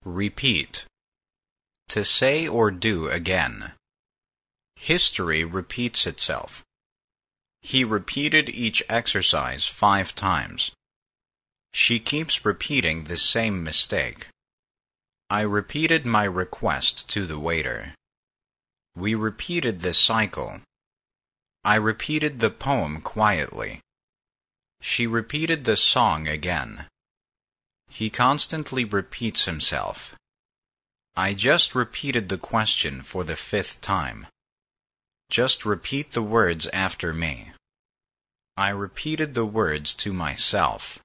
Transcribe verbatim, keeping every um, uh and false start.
Repeat. To say or do again. History repeats itself. He repeated each exercise five times. She keeps repeating the same mistake. I repeated my request to the waiter. We repeated the cycle. I repeated the poem quietly. She repeated the song again. He constantly repeats himself. I just repeated the question for the fifth time. Just repeat the words after me. I repeated the words to myself.